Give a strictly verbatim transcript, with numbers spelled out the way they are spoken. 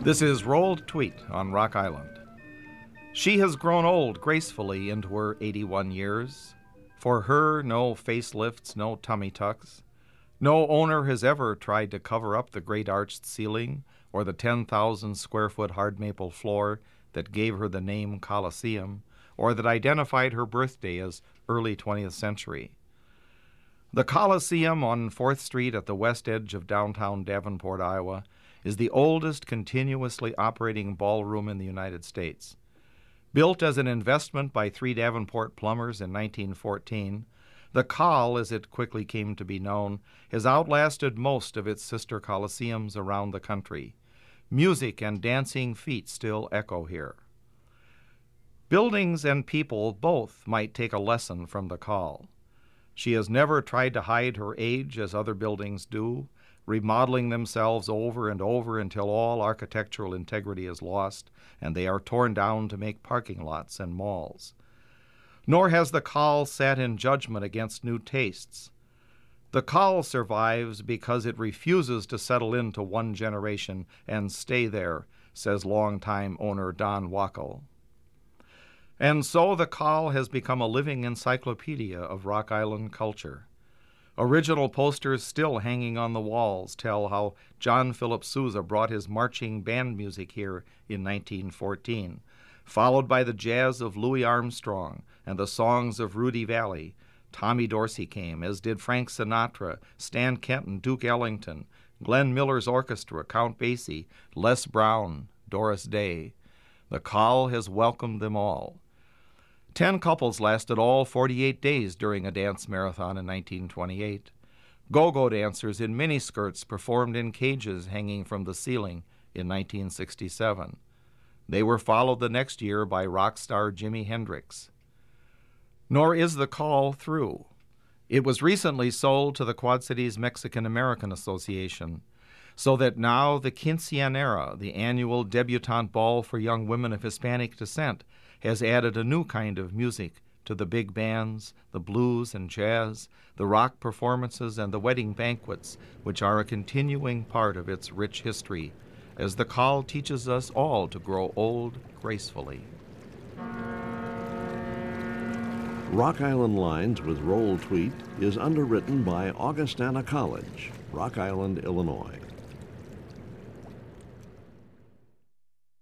This is Rolled Tweet on Rock Island. She has grown old gracefully into her eighty-one years. For her, no facelifts, no tummy tucks. No owner has ever tried to cover up the great arched ceiling or the ten thousand square foot hard maple floor that gave her the name Coliseum, or that identified her birthday as early twentieth century. The Coliseum on fourth Street at the west edge of downtown Davenport, Iowa, is the oldest continuously operating ballroom in the United States. Built as an investment by three Davenport plumbers in nineteen fourteen, the Col, as it quickly came to be known, has outlasted most of its sister coliseums around the country. Music and dancing feet still echo here. Buildings and people both might take a lesson from the Col. She has never tried to hide her age as other buildings do, remodeling themselves over and over until all architectural integrity is lost and they are torn down to make parking lots and malls. Nor has the Col sat in judgment against new tastes. The Col survives because it refuses to settle into one generation and stay there, says longtime owner Don Wackel. And so the Col has become a living encyclopedia of Rock Island culture. Original posters still hanging on the walls tell how John Philip Sousa brought his marching band music here in nineteen fourteen, followed by the jazz of Louis Armstrong and the songs of Rudy Valley. Tommy Dorsey came, as did Frank Sinatra, Stan Kenton, Duke Ellington, Glenn Miller's orchestra, Count Basie, Les Brown, Doris Day. The Col has welcomed them all. Ten couples lasted all forty-eight days during a dance marathon in nineteen twenty-eight. Go-go dancers in miniskirts performed in cages hanging from the ceiling in nineteen sixty-seven. They were followed the next year by rock star Jimi Hendrix. Nor is the Col through. It was recently sold to the Quad Cities Mexican-American Association, so that now the Quinceañera, the annual debutante ball for young women of Hispanic descent, has added a new kind of music to the big bands, the blues and jazz, the rock performances, and the wedding banquets, which are a continuing part of its rich history, as the Col teaches us all to grow old gracefully. Rock Island Lines with Roll Tweet is underwritten by Augustana College, Rock Island, Illinois.